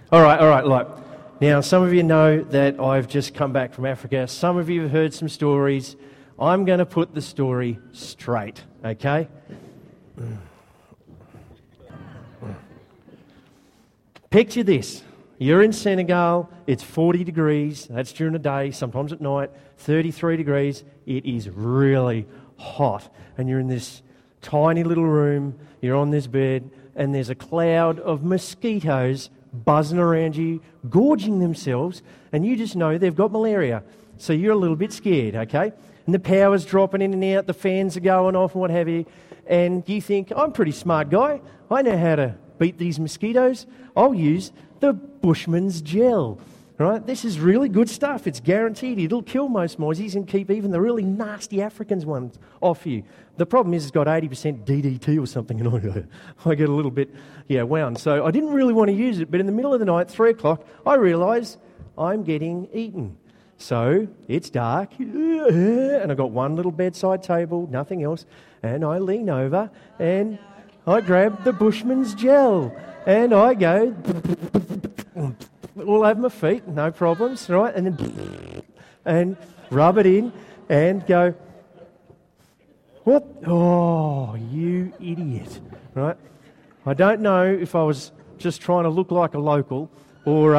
All right, look. Now, some of you know that I've just come back from Africa. Some of you have heard some stories. I'm going to put the story straight, okay? Picture this. You're in Senegal. It's 40 degrees. That's during the day, sometimes at night. 33 degrees. It is really hot. And you're in this tiny little room. You're on this bed. And there's a cloud of mosquitoes buzzing around you, gorging themselves, and you just know they've got malaria. So you're a little bit scared, okay? And the power's dropping in and out, the fans are going off and what have you, and you think, I'm a pretty smart guy. I know how to beat these mosquitoes. I'll use the Bushman's gel, right? This is really good stuff. It's guaranteed. It'll kill most mozzies and keep even the really nasty African ones off you. The problem is it's got 80% DDT or something, and I get a little bit, wound. So I didn't really want to use it, but in the middle of the night, 3 o'clock, I realise I'm getting eaten. So it's dark, and I've got one little bedside table, nothing else, and I lean over, and I grab the Bushman's gel, and I go all over my feet, no problems, right? And then and rub it in and go, what? Oh, you idiot, right? I don't know if I was just trying to look like a local or,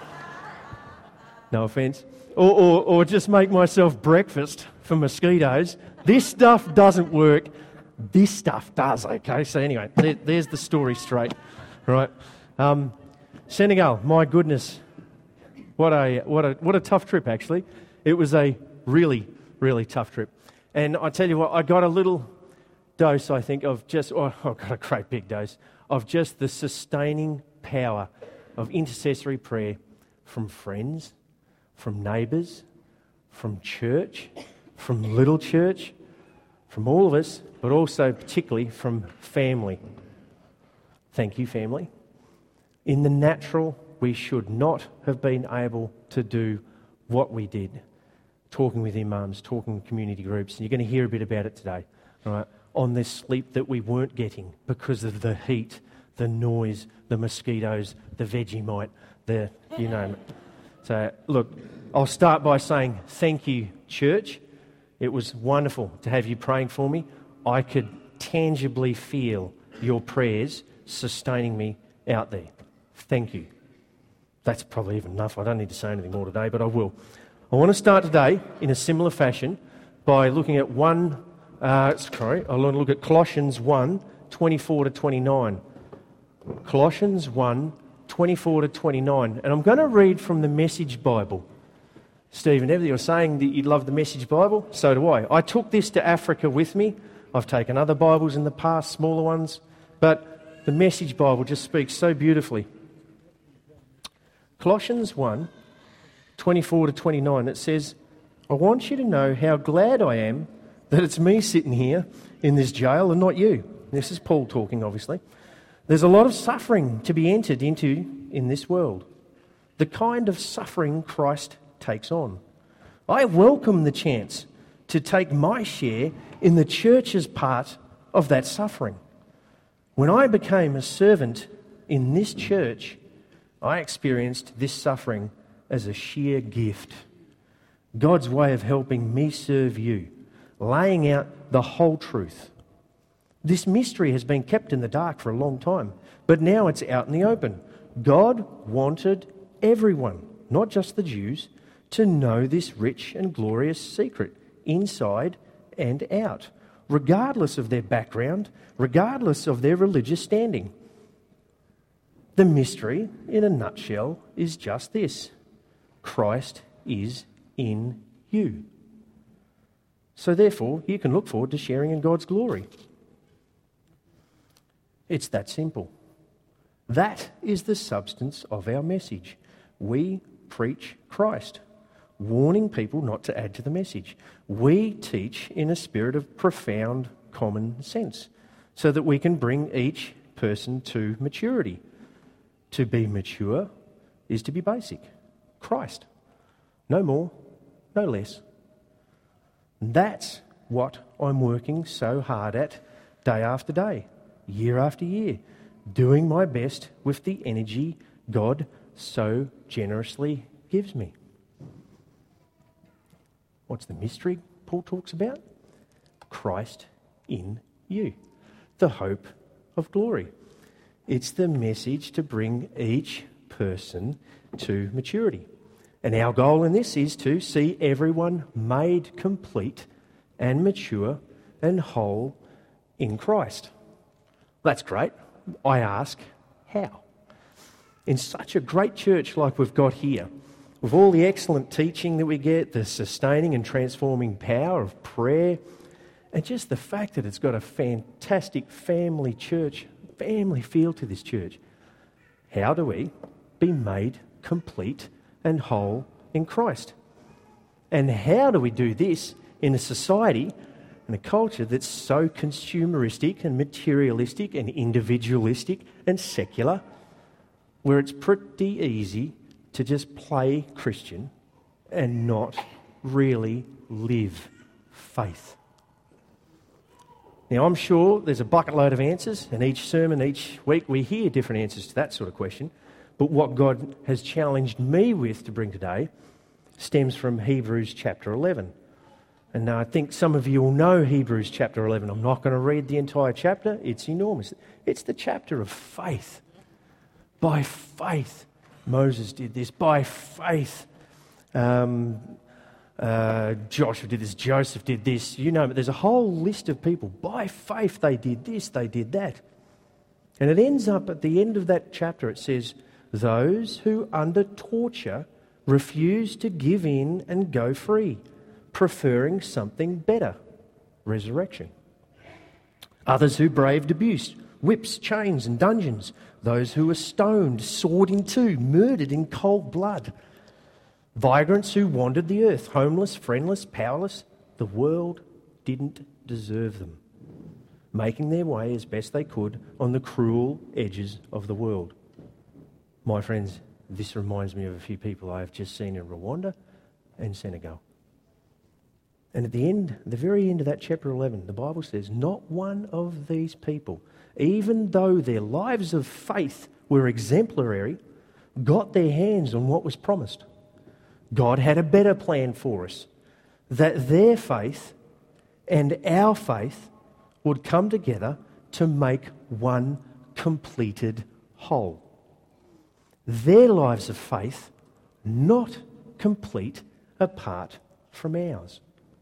no offence, or just make myself breakfast for mosquitoes. This stuff doesn't work. This stuff does, okay? So anyway, there's the story straight, right? Senegal, my goodness, what a tough trip, actually. It was a really, really tough trip. And I tell you what, I got a little dose, I think, of just, I got a great big dose, of just the sustaining power of intercessory prayer from friends, from neighbours, from church, from little church, from all of us, but also particularly from family. Thank you, family. In the natural, we should not have been able to do what we did. Talking with imams, talking with community groups, and you're going to hear a bit about it today, right? On this sleep that we weren't getting because of the heat, the noise, the mosquitoes, the Vegemite, you name it. So, look, I'll start by saying thank you, church. It was wonderful to have you praying for me. I could tangibly feel your prayers sustaining me out there. Thank you. That's probably even enough. I don't need to say anything more today, but I will. I want to start today in a similar fashion by looking at I want to look at Colossians 1, 24 to 29. Colossians 1, 24 to 29. And I'm going to read from the Message Bible. Stephen, you're saying that you love the Message Bible? So do I. I took this to Africa with me. I've taken other Bibles in the past, smaller ones, but the Message Bible just speaks so beautifully. Colossians 1, 24 to 29, it says, I want you to know how glad I am that it's me sitting here in this jail and not you. This is Paul talking, obviously. There's a lot of suffering to be entered into in this world. The kind of suffering Christ takes on. I welcome the chance to take my share in the church's part of that suffering. When I became a servant in this church, I experienced this suffering as a sheer gift. God's way of helping me serve you, laying out the whole truth. This mystery has been kept in the dark for a long time, but now it's out in the open. God wanted everyone, not just the Jews, to know this rich and glorious secret, inside and out, regardless of their background, regardless of their religious standing. The mystery, in a nutshell, is just this. Christ is in you. So therefore, you can look forward to sharing in God's glory. It's that simple. That is the substance of our message. We preach Christ, warning people not to add to the message. We teach in a spirit of profound common sense so that we can bring each person to maturity. To be mature is to be basic. Christ. No more, no less. That's what I'm working so hard at day after day, year after year, doing my best with the energy God so generously gives me. What's the mystery Paul talks about? Christ in you, the hope of glory. It's the message to bring each person to maturity. And our goal in this is to see everyone made complete and mature and whole in Christ. That's great. I ask, how? In such a great church like we've got here, with all the excellent teaching that we get, the sustaining and transforming power of prayer, and just the fact that it's got a fantastic family feel to this church. How do we be made complete and whole in Christ? And how do we do this in a society and a culture that's so consumeristic and materialistic and individualistic and secular, where it's pretty easy to just play Christian and not really live faith? Now, I'm sure there's a bucket load of answers, and each sermon, each week, we hear different answers to that sort of question. But what God has challenged me with to bring today stems from Hebrews chapter 11. And I think some of you will know Hebrews chapter 11. I'm not going to read the entire chapter. It's enormous. It's the chapter of faith. By faith, Moses did this. By faith, Joshua did this, Joseph did this, you know, but there's a whole list of people. By faith they did this, they did that. And it ends up at the end of that chapter, it says, those who under torture refuse to give in and go free, preferring something better, resurrection. Others who braved abuse, whips, chains and dungeons. Those who were stoned, sawed in two, murdered in cold blood. Vagrants who wandered the earth, homeless, friendless, powerless. The world didn't deserve them, making their way as best they could on the cruel edges of the world. My friends, this reminds me of a few people I have just seen in Rwanda and Senegal. And at the very end of that chapter 11, the Bible says, not one of these people, even though their lives of faith were exemplary, got their hands on what was promised. God had a better plan for us, that their faith and our faith would come together to make one completed whole. Their lives of faith not complete apart from ours.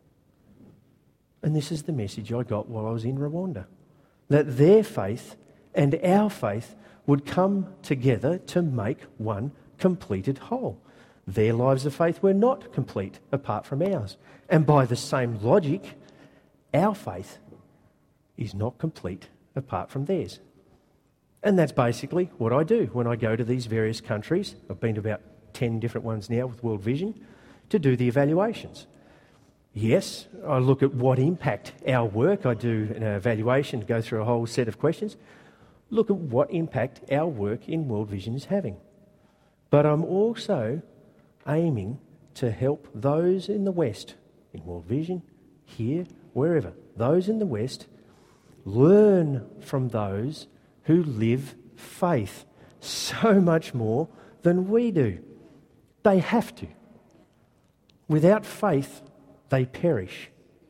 And this is the message I got while I was in Rwanda, that their faith and our faith would come together to make one completed whole. Their lives of faith were not complete apart from ours. And by the same logic, our faith is not complete apart from theirs. And that's basically what I do when I go to these various countries. I've been to about 10 different ones now with World Vision to do the evaluations. Yes, I look at what impact our work, I do an evaluation, go through a whole set of questions, look at what impact our work in World Vision is having. But I'm also aiming to help those in the West, in World Vision, here, wherever, those in the West, learn from those who live faith so much more than we do. They have to. Without faith, they perish.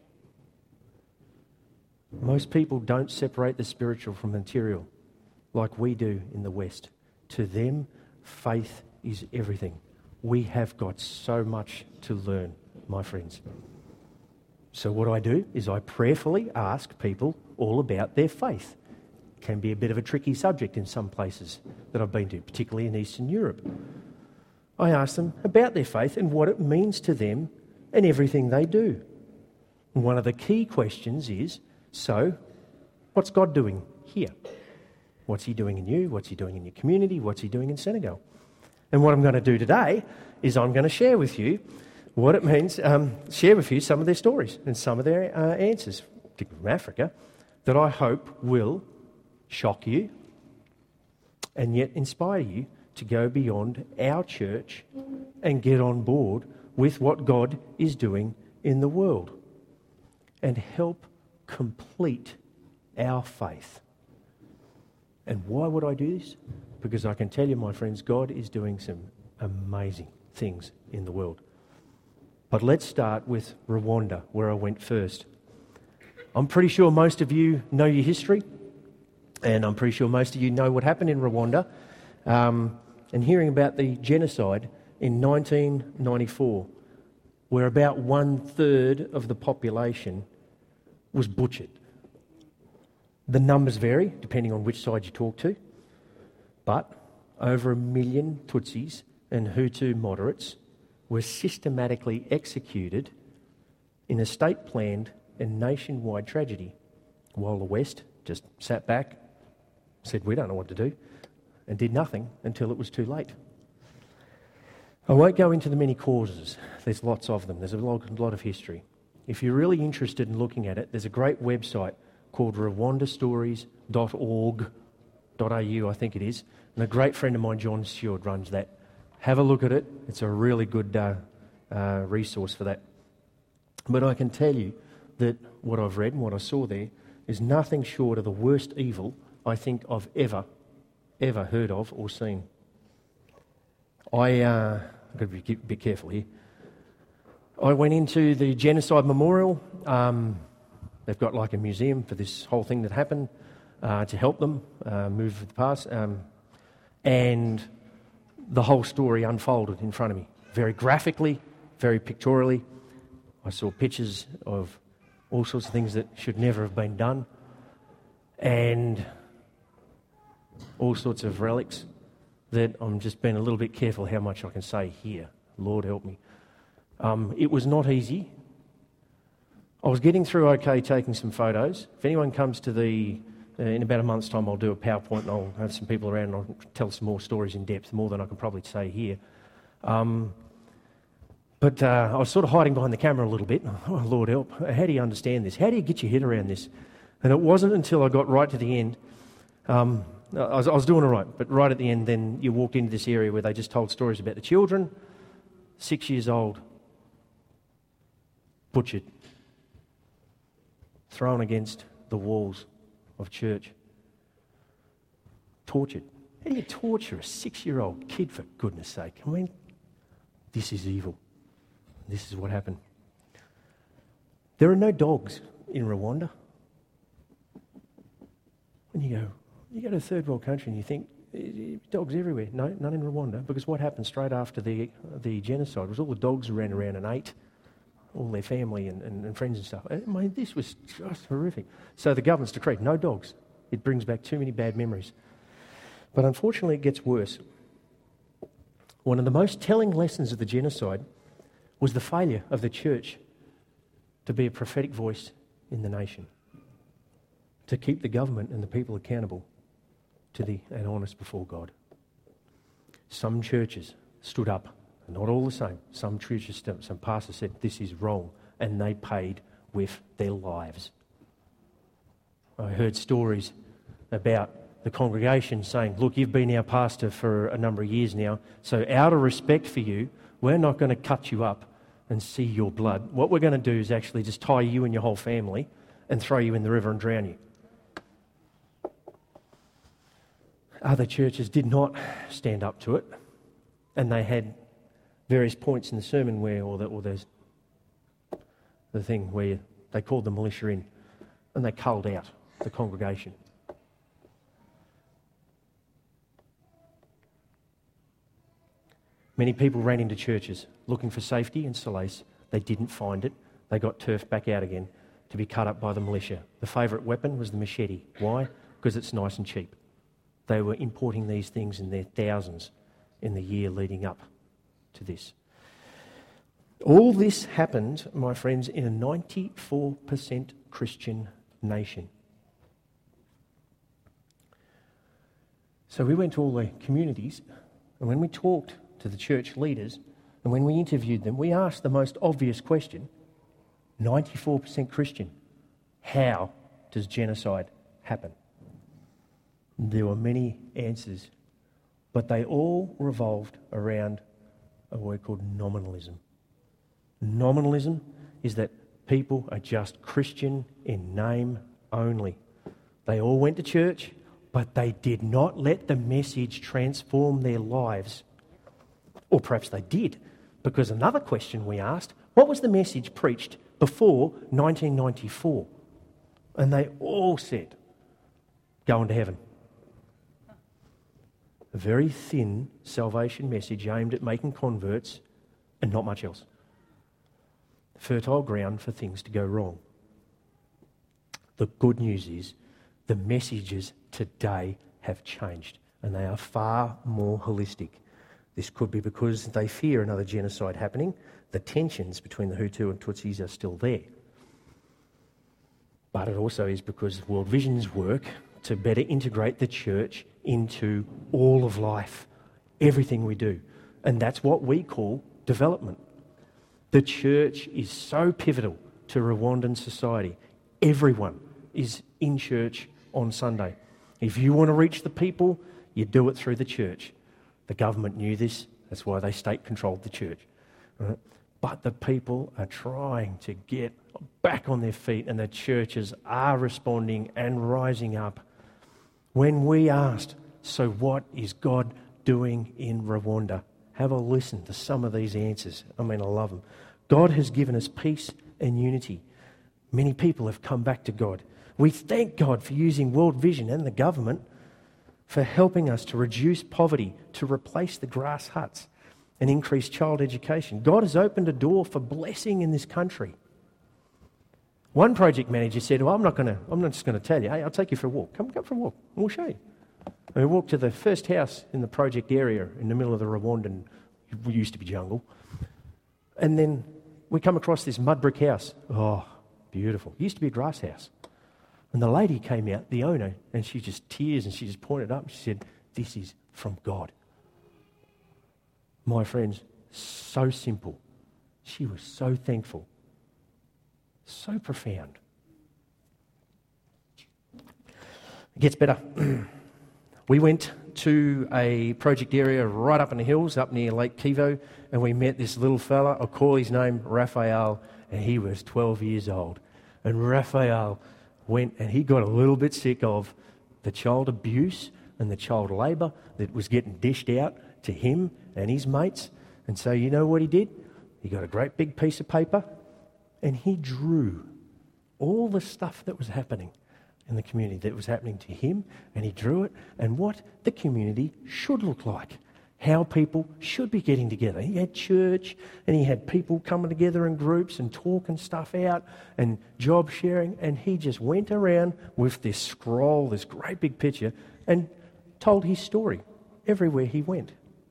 Most people don't separate the spiritual from the material like we do in the West. To them, faith is everything. We have got so much to learn, my friends. So what I do is I prayerfully ask people all about their faith. It can be a bit of a tricky subject in some places that I've been to, particularly in Eastern Europe. I ask them about their faith and what it means to them and everything they do. And one of the key questions is, so, what's God doing here? What's he doing in you? What's he doing in your community? What's he doing in Senegal? And what I'm going to do today is I'm going to share with you what it means, share with you some of their stories and some of their answers, particularly from Africa, that I hope will shock you and yet inspire you to go beyond our church and get on board with what God is doing in the world and help complete our faith. And why would I do this? because I can tell you, my friends, God is doing some amazing things in the world. But let's start with Rwanda, where I went first. I'm pretty sure most of you know your history, and I'm pretty sure most of you know what happened in Rwanda. And hearing about the genocide in 1994, where about 1/3 of the population was butchered. The numbers vary depending on which side you talk to, but over 1 million Tutsis and Hutu moderates were systematically executed in a state-planned and nationwide tragedy, while the West just sat back, said, we don't know what to do, and did nothing until it was too late. I won't go into the many causes. There's lots of them. There's a lot of history. If you're really interested in looking at it, there's a great website called rwandastories.org.au, I think it is, and a great friend of mine, John Stewart, runs that. Have a look at it. It's a really good resource for that. But I can tell you that what I've read and what I saw there is nothing short of the worst evil I think I've ever heard of or seen. I've got to be a bit careful here. I went into the Genocide Memorial. They've got like a museum for this whole thing that happened to help them move with the past. And the whole story unfolded in front of me, very graphically, very pictorially. I saw pictures of all sorts of things that should never have been done, and all sorts of relics that I'm just being a little bit careful how much I can say here. Lord help me. It was not easy. I was getting through okay taking some photos. If anyone comes to in about a month's time, I'll do a PowerPoint and I'll have some people around and I'll tell some more stories in depth, more than I can probably say here. But I was sort of hiding behind the camera a little bit. Oh, Lord help. How do you understand this? How do you get your head around this? And it wasn't until I got right to the end. I was doing all right, but right at the end, then you walked into this area where they just told stories about the children, 6 years old, butchered, thrown against the walls of church, tortured. How do you torture a 6-year-old kid, for goodness sake? I mean, this is evil. This is what happened. There are no dogs in Rwanda. When you go to a third world country and you think, dogs everywhere. No, none in Rwanda, because what happened straight after the genocide was all the dogs ran around and ate all their family and friends and stuff. I mean, this was just horrific. So the government's decreed, no dogs. It brings back too many bad memories. But unfortunately, it gets worse. One of the most telling lessons of the genocide was the failure of the church to be a prophetic voice in the nation, to keep the government and the people accountable and honest before God. Some churches stood up, not all the same. Some churches, some pastors said, this is wrong, and they paid with their lives. I heard stories about the congregation saying, look, you've been our pastor for a number of years now, so out of respect for you, we're not going to cut you up and see your blood. What we're going to do is actually just tie you and your whole family and throw you in the river and drown you. Other churches did not stand up to it, and they had various points in the sermon where, or there's the thing where they called the militia in and they culled out the congregation. Many people ran into churches looking for safety and solace. They didn't find it. They got turfed back out again to be cut up by the militia. The favourite weapon was the machete. Why? Because it's nice and cheap. They were importing these things in their thousands in the year leading up to this. All this happened, my friends, in a 94% Christian nation. So we went to all the communities, and when we talked to the church leaders, and when we interviewed them, we asked the most obvious question, 94% Christian, how does genocide happen? There were many answers, but they all revolved around a word called nominalism. Nominalism is that people are just Christian in name only. They all went to church, but they did not let the message transform their lives. Or perhaps they did, because another question we asked, what was the message preached before 1994? And they all said, going to heaven. A very thin salvation message aimed at making converts and not much else. Fertile ground for things to go wrong. The good news is the messages today have changed and they are far more holistic. This could be because they fear another genocide happening. The tensions between the Hutu and Tutsis are still there. But it also is because World Vision's work to better integrate the church into all of life, everything we do. And that's what we call development. The church is so pivotal to Rwandan society. Everyone is in church on Sunday. If you want to reach the people, you do it through the church. The government knew this, that's why they state-controlled the church. Right? But the people are trying to get back on their feet and the churches are responding and rising up. When we asked, so what is God doing in Rwanda? Have a listen to some of these answers. I mean, I love them. God has given us peace and unity. Many people have come back to God. We thank God for using World Vision and the government for helping us to reduce poverty, to replace the grass huts and increase child education. God has opened a door for blessing in this country. One project manager said, well, I'm not just going to tell you. Hey, I'll take you for a walk. Come for a walk and we'll show you. And we walked to the first house in the project area in the middle of the Rwandan, it used to be jungle. And then we come across this mud brick house. Oh, beautiful. It used to be a grass house. And the lady came out, the owner, and she just tears and she just pointed up and she said, this is from God. My friends, so simple. She was so thankful. So profound. It gets better. We went to a project area right up in the hills, up near Lake Kivu, and we met this little fella. I'll call his name Raphael, and he was 12 years old. And Raphael went and he got a little bit sick of the child abuse and the child labour that was getting dished out to him and his mates. And so you know what he did? He got a great big piece of paper and he drew all the stuff that was happening in the community, that was happening to him, and he drew it and what the community should look like, how people should be getting together. He had church and he had people coming together in groups and talking stuff out and job sharing, and he just went around with this scroll, this great big picture, and told his story everywhere he went.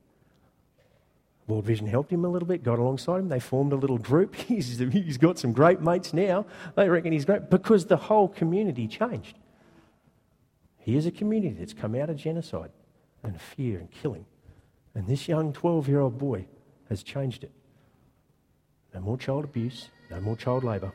World Vision helped him a little bit, got alongside him. They formed a little group. He's got some great mates now. They reckon he's great because the whole community changed. Here's a community that's come out of genocide and fear and killing. And this young 12-year-old boy has changed it. No more child abuse, no more child labour.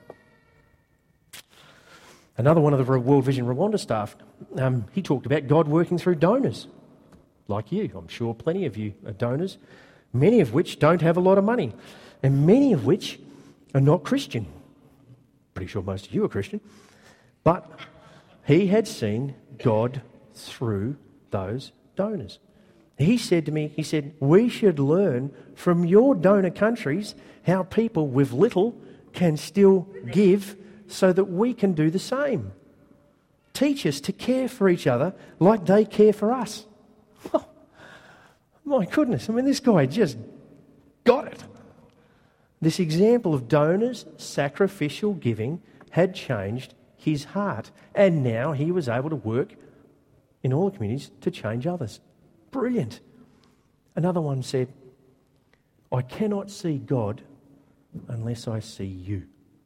Another one of the World Vision Rwanda staff, he talked about God working through donors, like you. I'm sure plenty of you are donors, many of which don't have a lot of money, and many of which are not Christian. Pretty sure most of you are Christian. But he had seen God through those donors. He said to me, we should learn from your donor countries how people with little can still give so that we can do the same. Teach us to care for each other like they care for us. Oh, my goodness, I mean, this guy just got it. This example of donors' sacrificial giving had changed his heart, and now he was able to work in all the communities to change others. Brilliant. Another one said, I cannot see God unless I see you.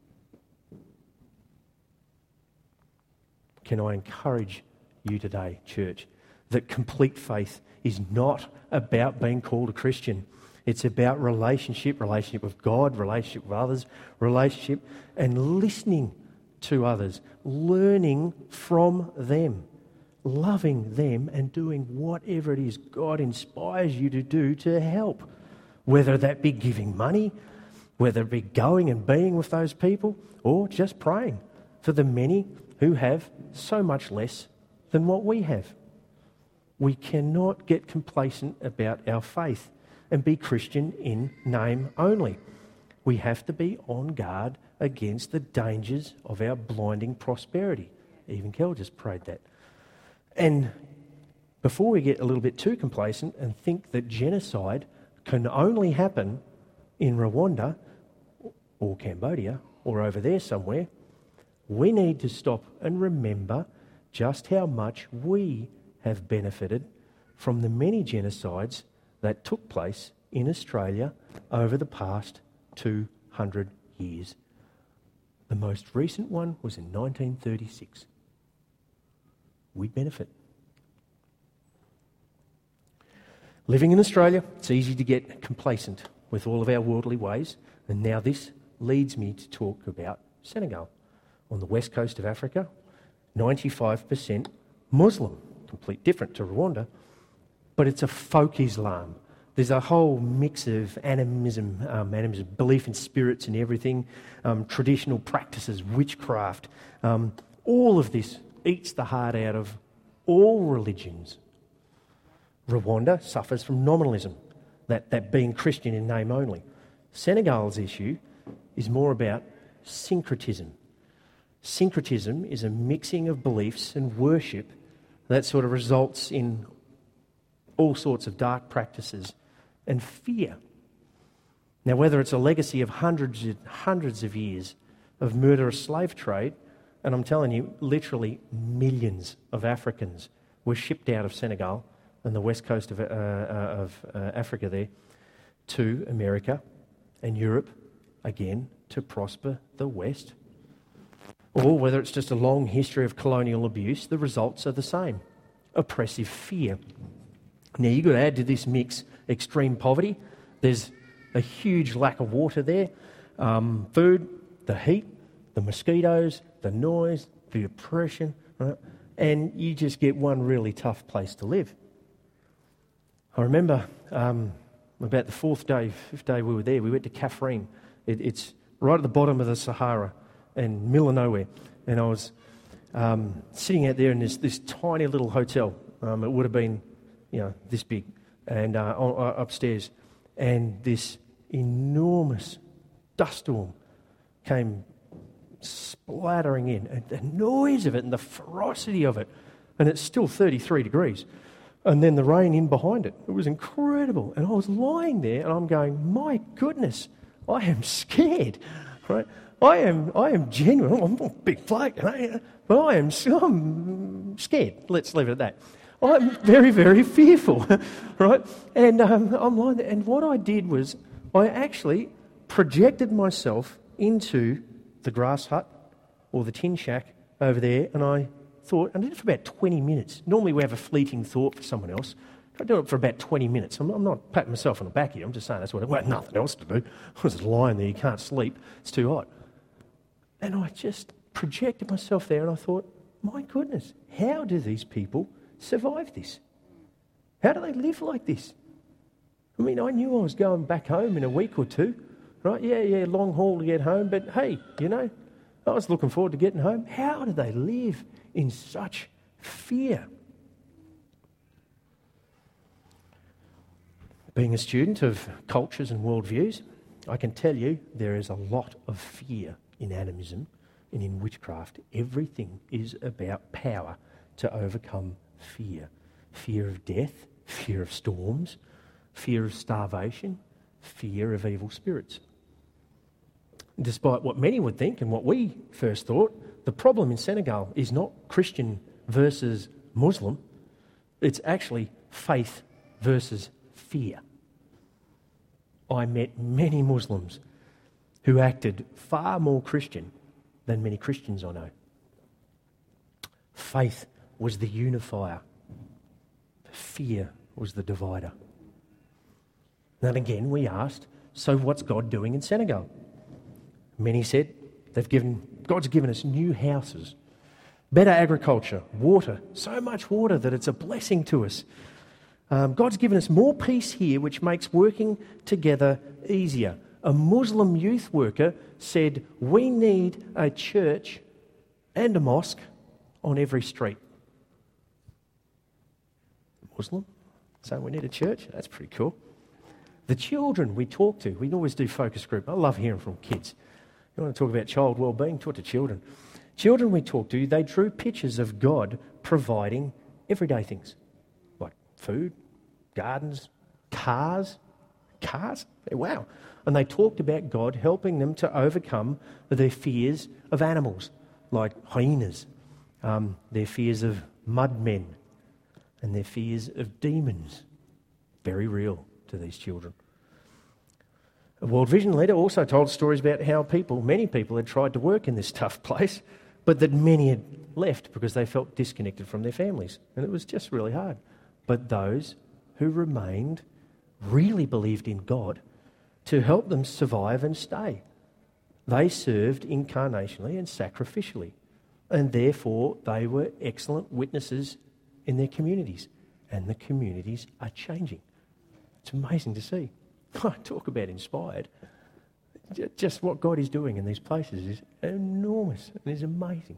Can I encourage you today, church, that complete faith is not about being called a Christian. It's about relationship with God, relationship with others, relationship and listening to others, learning from them, loving them and doing whatever it is God inspires you to do to help, whether that be giving money, whether it be going and being with those people, or just praying for the many who have so much less than what we have. We cannot get complacent about our faith and be Christian in name only. We have to be on guard against the dangers of our blinding prosperity. Even Kel just prayed that. And before we get a little bit too complacent and think that genocide can only happen in Rwanda or Cambodia or over there somewhere, we need to stop and remember just how much we have benefited from the many genocides that took place in Australia over the past 200 years. The most recent one was in 1936. We benefit. Living in Australia, it's easy to get complacent with all of our worldly ways, and now this leads me to talk about Senegal. On the west coast of Africa, 95% Muslim, completely different to Rwanda, but it's a folk Islam. There's a whole mix of animism, belief in spirits and everything, traditional practices, witchcraft. All of this eats the heart out of all religions. Rwanda suffers from nominalism, that being Christian in name only. Senegal's issue is more about syncretism. Syncretism is a mixing of beliefs and worship that sort of results in all sorts of dark practices and fear. Now, whether it's a legacy of hundreds of years of murderous slave trade, and I'm telling you, literally millions of Africans were shipped out of Senegal and the west coast of Africa there to America and Europe, again, to prosper the West. Or whether it's just a long history of colonial abuse, the results are the same. Oppressive fear. Now, you've got to add to this mix extreme poverty. There's a huge lack of water there, food, the heat, the mosquitoes, the noise, the oppression, right? And you just get one really tough place to live. I remember about the fifth day we were there, we went to Kaffrine. It's right at the bottom of the Sahara and middle of nowhere. And I was sitting out there in this tiny little hotel. It would have been, this big, and upstairs. And this enormous dust storm came splattering in. And the noise of it and the ferocity of it. And it's still 33 degrees. And then the rain in behind it. It was incredible. And I was lying there and I'm going, my goodness, I am scared, right? I am genuine. I'm a big bloke, but I'm scared. Let's leave it at that. I'm very, very fearful, right? And I'm lying there. And what I did was I actually projected myself into the grass hut or the tin shack over there, and I thought, and I did it for about 20 minutes. Normally we have a fleeting thought for someone else. I do it for about 20 minutes. I'm not patting myself on the back here. I'm just saying that's what well, nothing else to do. I was just lying there. You can't sleep. It's too hot. And I just projected myself there and I thought, my goodness, how do these people survive this? How do they live like this? I mean, I knew I was going back home in a week or two, right? Yeah, long haul to get home. But hey, I was looking forward to getting home. How do they live in such fear? Being a student of cultures and worldviews, I can tell you there is a lot of fear in animism and in witchcraft. Everything is about power to overcome fear. Fear of death, fear of storms, fear of starvation, fear of evil spirits. Despite what many would think and what we first thought, the problem in Senegal is not Christian versus Muslim. It's actually faith versus fear. I met many Muslims who acted far more Christian than many Christians I know. Faith was the unifier. Fear was the divider. Then again, we asked, so what's God doing in Senegal? Many said God's given us new houses, better agriculture, water, so much water that it's a blessing to us. God's given us more peace here, which makes working together easier. A Muslim youth worker said, we need a church and a mosque on every street. Muslim, saying we need a church. That's pretty cool. The children we talk to, we always do focus group. I love hearing from kids. You want to talk about child well-being, talk to children. Children we talk to, they drew pictures of God providing everyday things like food, gardens, cars. Wow. And they talked about God helping them to overcome their fears of animals like hyenas, their fears of mudmen, and their fears of demons. Very real to these children. A World Vision leader also told stories about how many people had tried to work in this tough place, but that many had left because they felt disconnected from their families. And it was just really hard. But those who remained really believed in God to help them survive and stay. They served incarnationally and sacrificially, and therefore they were excellent witnesses in their communities, and the communities are changing. It's amazing to see. Talk about inspired. Just what God is doing in these places is enormous and is amazing.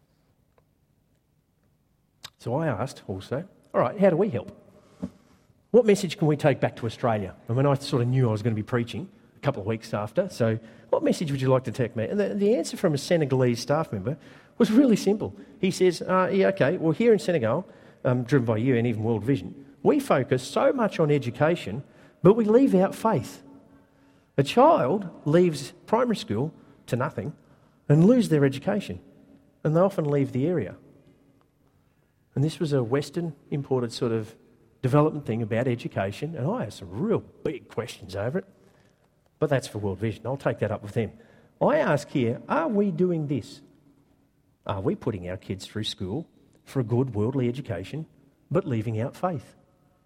So I asked also, all right, how do we help? What message can we take back to Australia? And when I sort of knew I was going to be preaching a couple of weeks after, so what message would you like to take me? And the answer from a Senegalese staff member was really simple. He says, well, here in Senegal, driven by you and even World Vision, we focus so much on education, but we leave out faith. A child leaves primary school to nothing and lose their education, and they often leave the area. And this was a Western imported sort of development thing about education, and I have some real big questions over it. But that's for World Vision. I'll take that up with them. I ask here, are we doing this? Are we putting our kids through school for a good worldly education, but leaving out faith?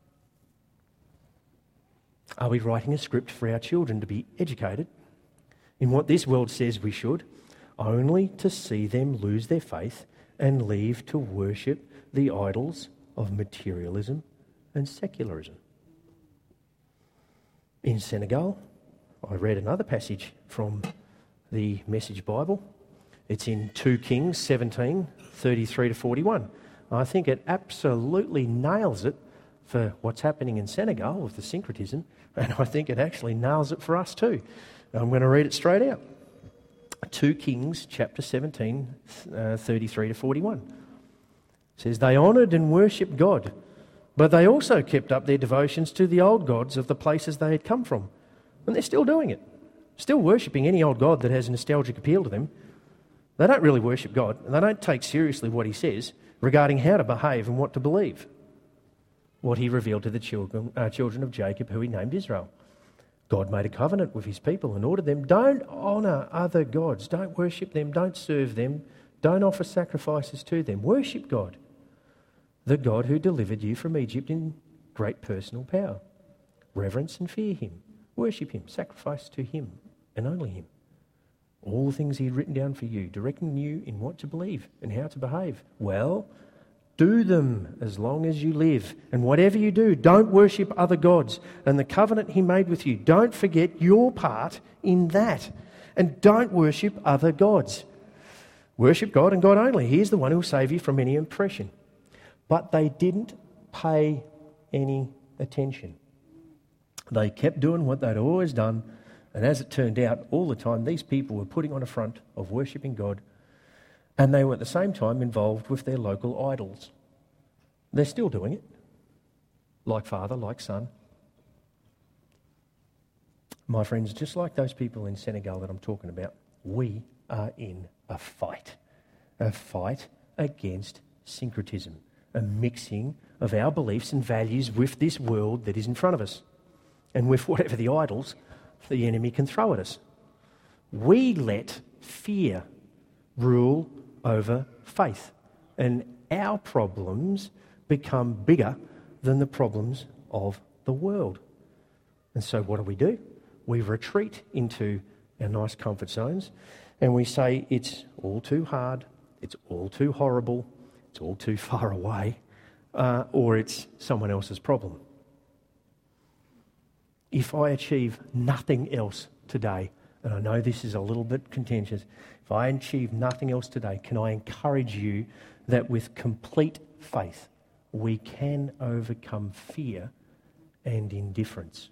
Are we writing a script for our children to be educated in what this world says we should, only to see them lose their faith and leave to worship the idols of materialism and secularism? In Senegal, I read another passage from the Message Bible. It's in 2 Kings 17, 33 to 41. I think it absolutely nails it for what's happening in Senegal with the syncretism, and I think it actually nails it for us too. I'm going to read it straight out. 2 Kings chapter 17, 33 to 41. It says, "They honoured and worshipped God, but they also kept up their devotions to the old gods of the places they had come from." And they're still doing it. Still worshipping any old god that has a nostalgic appeal to them. They don't really worship God, and they don't take seriously what he says regarding how to behave and what to believe. What he revealed to the children of Jacob, who he named Israel. God made a covenant with his people and ordered them, don't honour other gods, don't worship them, don't serve them, don't offer sacrifices to them. Worship God, the God who delivered you from Egypt in great personal power. Reverence and fear him. Worship him, sacrifice to him and only him. All the things he had written down for you, directing you in what to believe and how to behave. Well, do them as long as you live. And whatever you do, don't worship other gods. And the covenant he made with you, don't forget your part in that. And don't worship other gods. Worship God and God only. He is the one who will save you from any oppression. But they didn't pay any attention. They kept doing what they'd always done, and as it turned out, all the time these people were putting on a front of worshipping God, and they were at the same time involved with their local idols. They're still doing it, like father, like son. My friends, just like those people in Senegal that I'm talking about, we are in a fight against syncretism, a mixing of our beliefs and values with this world that is in front of us, and with whatever the idols the enemy can throw at us. We let fear rule over faith, and our problems become bigger than the problems of the world. And so what do? We retreat into our nice comfort zones, and we say it's all too hard, it's all too horrible, it's all too far away, or it's someone else's problem. If I achieve nothing else today, and I know this is a little bit contentious, if I achieve nothing else today, can I encourage you that with complete faith, we can overcome fear and indifference.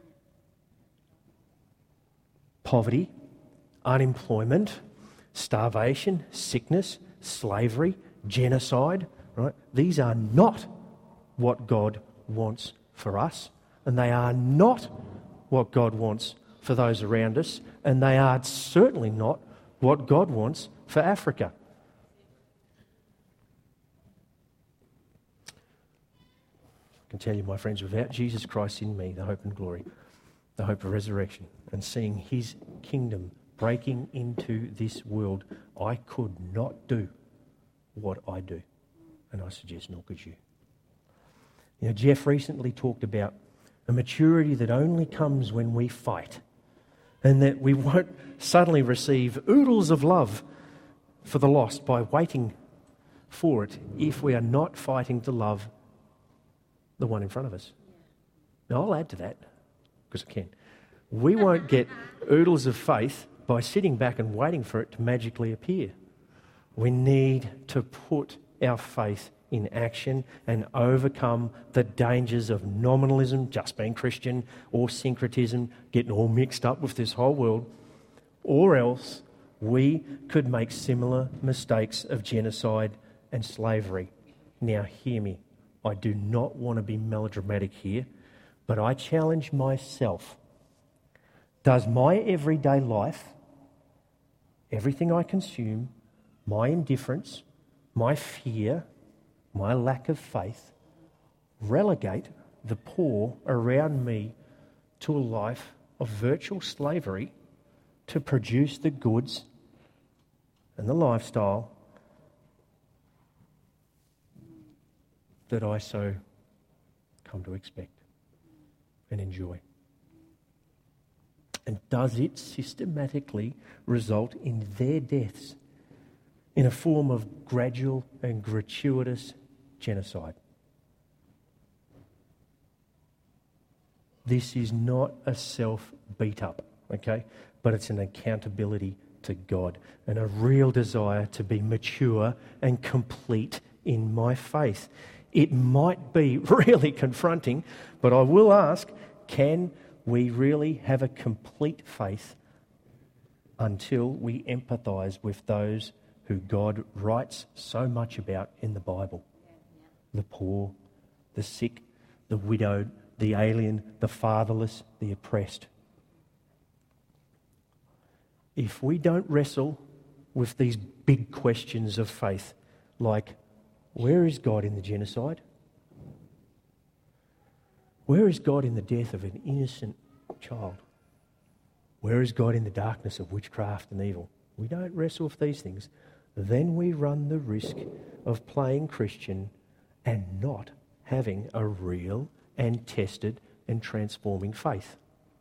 Poverty, unemployment, starvation, sickness, slavery, genocide, right? These are not what God wants for us, and they are not what God wants for those around us, and they are certainly not what God wants for Africa. I can tell you, my friends, without Jesus Christ in me, the hope and glory, the hope of resurrection, and seeing his kingdom breaking into this world, I could not do what I do. And I suggest nor could you. You know, Jeff recently talked about a maturity that only comes when we fight, and that we won't suddenly receive oodles of love for the lost by waiting for it if we are not fighting to love the one in front of us. Now, I'll add to that, because I can. We won't get oodles of faith by sitting back and waiting for it to magically appear. We need to put our faith in action and overcome the dangers of nominalism, just being Christian, or syncretism, getting all mixed up with this whole world, or else we could make similar mistakes of genocide and slavery. Now, hear me. I do not want to be melodramatic here, but I challenge myself. Does my everyday life, everything I consume, my indifference, my fear, my lack of faith, relegate the poor around me to a life of virtual slavery to produce the goods and the lifestyle that I so come to expect and enjoy? And does it systematically result in their deaths in a form of gradual and gratuitous genocide? This is not a self-beat-up, okay? But it's an accountability to God and a real desire to be mature and complete in my faith. It might be really confronting, but I will ask, can we really have a complete faith until we empathise with those who God writes so much about in the Bible? The poor, the sick, the widowed, the alien, the fatherless, the oppressed. If we don't wrestle with these big questions of faith, like, where is God in the genocide? Where is God in the death of an innocent child? Where is God in the darkness of witchcraft and evil? We don't wrestle with these things. Then we run the risk of playing Christian and not having a real and tested and transforming faith.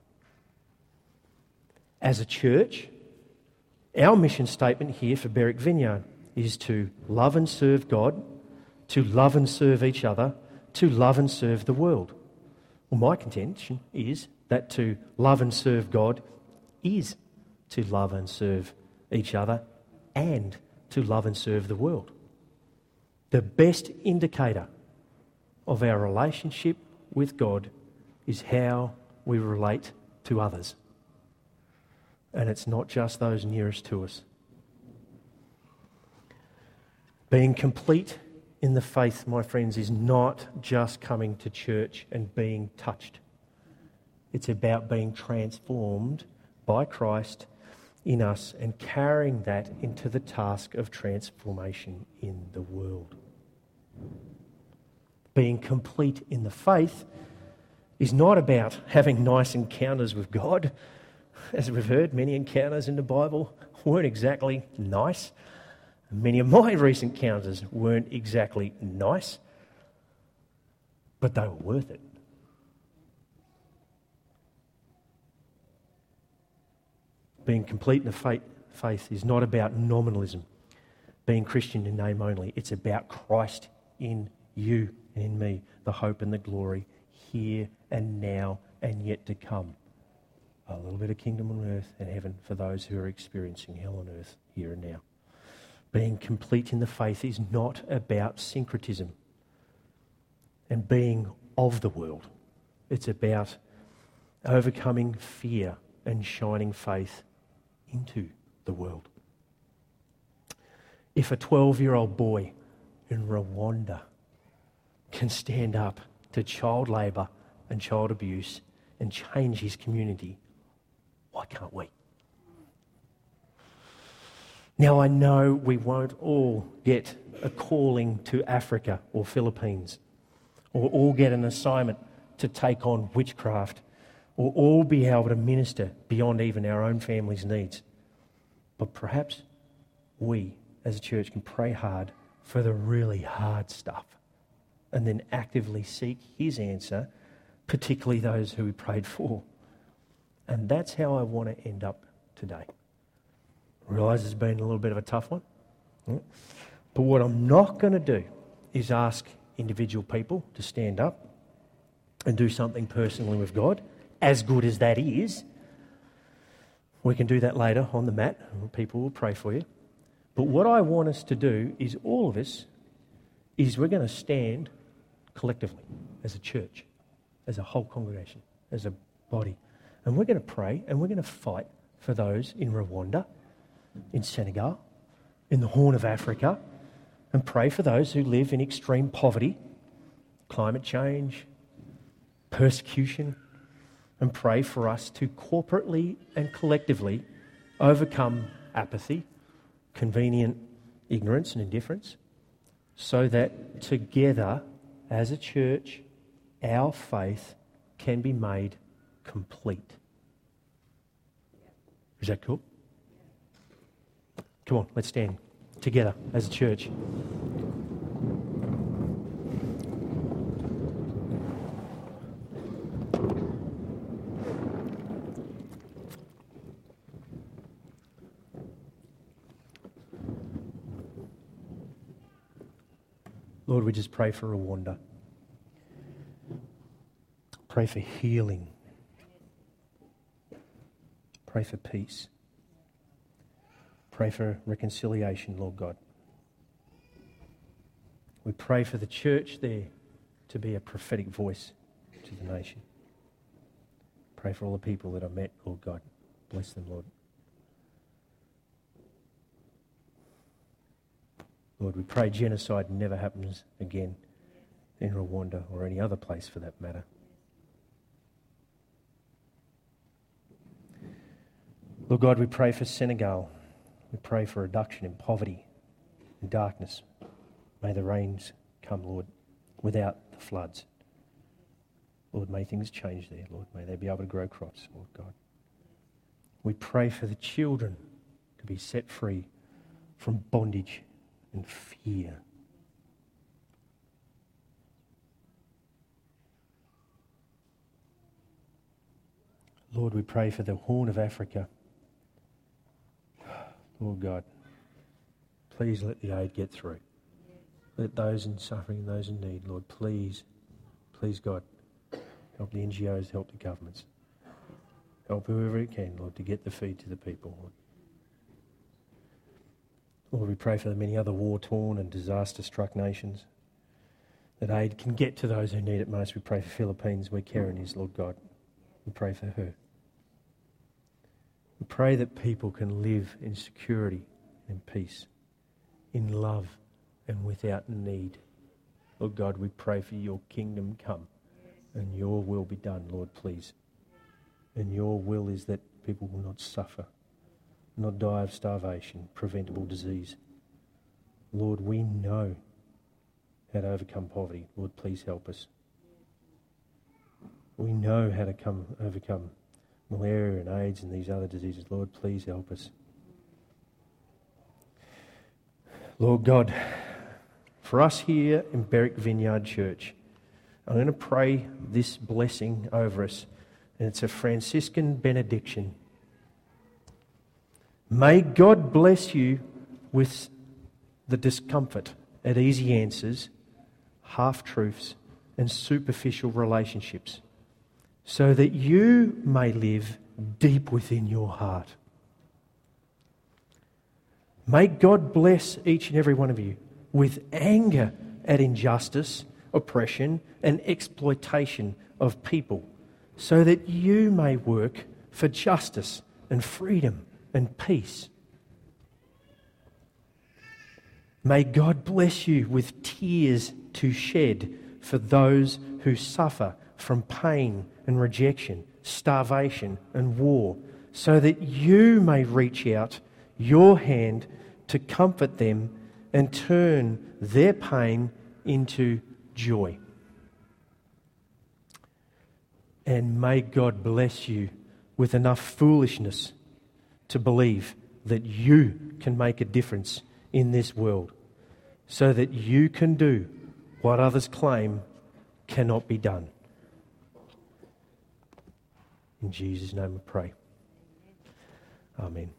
As a church, our mission statement here for Berwick Vineyard is to love and serve God, to love and serve each other, to love and serve the world. Well, my contention is that to love and serve God is to love and serve each other and to love and serve the world. The best indicator of our relationship with God is how we relate to others. And it's not just those nearest to us. Being complete in the faith, my friends, is not just coming to church and being touched. It's about being transformed by Christ in us and carrying that into the task of transformation in the world. Being complete in the faith is not about having nice encounters with God. As we've heard, many encounters in the Bible weren't exactly nice. Many of my recent encounters weren't exactly nice, but they were worth it. Being complete in the faith is not about nominalism, being Christian in name only. It's about Christ in you and in me, the hope and the glory here and now and yet to come. A little bit of kingdom on earth and heaven for those who are experiencing hell on earth here and now. Being complete in the faith is not about syncretism. and being of the world. It's about overcoming fear and shining faith into the world. If a 12-year-old boy in Rwanda can stand up to child labour and child abuse and change his community, why can't we? Now, I know we won't all get a calling to Africa or Philippines, or all get an assignment to take on witchcraft, or all be able to minister beyond even our own family's needs. But perhaps we, as a church, can pray hard for the really hard stuff and then actively seek His answer, particularly those who we prayed for. And that's how I want to end up today. I realise it's been a little bit of a tough one. But what I'm not going to do is ask individual people to stand up and do something personally with God, as good as that is. We can do that later on the mat, and people will pray for you. But what I want us to do is, all of us, is we're going to stand collectively as a church, as a whole congregation, as a body. And we're going to pray and we're going to fight for those in Rwanda, in Senegal, in the Horn of Africa, and pray for those who live in extreme poverty, climate change, persecution, and pray for us to corporately and collectively overcome apathy, convenient ignorance and indifference, so that together as a church, our faith can be made complete. Is that cool? Come on, let's stand together as a church. Lord, we just pray for Rwanda. Pray for healing. Pray for peace. Pray for reconciliation, Lord God. We pray for the church there to be a prophetic voice to the nation. Pray for all the people that I met, Lord God. Bless them, Lord. Lord, we pray genocide never happens again in Rwanda or any other place for that matter. Lord God, we pray for Senegal. We pray for reduction in poverty and darkness. May the rains come, Lord, without the floods. Lord, may things change there, Lord. May they be able to grow crops, Lord God. We pray for the children to be set free from bondage and fear. Lord, we pray for the Horn of Africa. Lord God, please let the aid get through. Let those in suffering and those in need, Lord, please God, help the NGOs, help the governments. Help whoever it can, Lord, to get the feed to the people, Lord. Lord, we pray for the many other war-torn and disaster-struck nations, that aid can get to those who need it most. We pray for Philippines, where Karen is, Lord God. We pray for her. We pray that people can live in security and peace, in love and without need. Lord God, we pray for your kingdom come and your will be done, Lord, please. And your will is that people will not suffer, not die of starvation, preventable disease. Lord, we know how to overcome poverty. Lord, please help us. We know how to overcome malaria and AIDS and these other diseases. Lord, please help us. Lord God, for us here in Berwick Vineyard Church, I'm going to pray this blessing over us. And it's a Franciscan benediction. May God bless you with the discomfort at easy answers, half-truths, and superficial relationships, so that you may live deep within your heart. May God bless each and every one of you with anger at injustice, oppression, and exploitation of people, so that you may work for justice and freedom and peace. May God bless you with tears to shed for those who suffer from pain and rejection, starvation and war, so that you may reach out your hand to comfort them and turn their pain into joy. And may God bless you with enough foolishness to believe that you can make a difference in this world, so that you can do what others claim cannot be done. In Jesus' name I pray. Amen.